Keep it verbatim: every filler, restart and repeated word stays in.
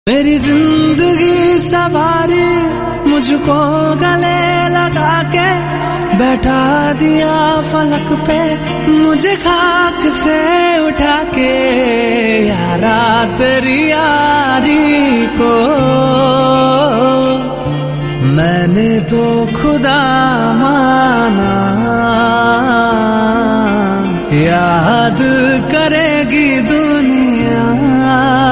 मेरी जिंदगी सवारी मुझको गले लगा के बैठा दिया फलक पे, मुझे खाक से उठा के यारा तेरी यारी को मैंने तो खुदा माना। याद करेगी दुनिया